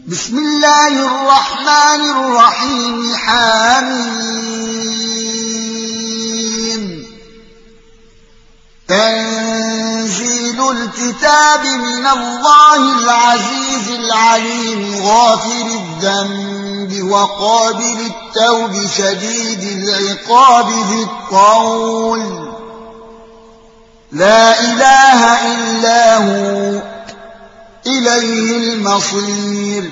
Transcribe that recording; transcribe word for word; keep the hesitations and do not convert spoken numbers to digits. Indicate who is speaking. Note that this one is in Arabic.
Speaker 1: بسم الله الرحمن الرحيم حميم تنزيل الكتاب من الله العزيز العليم غافر الذنب وقابل التوب شديد العقاب ذي الطول لا إله إلا هو إليه المصير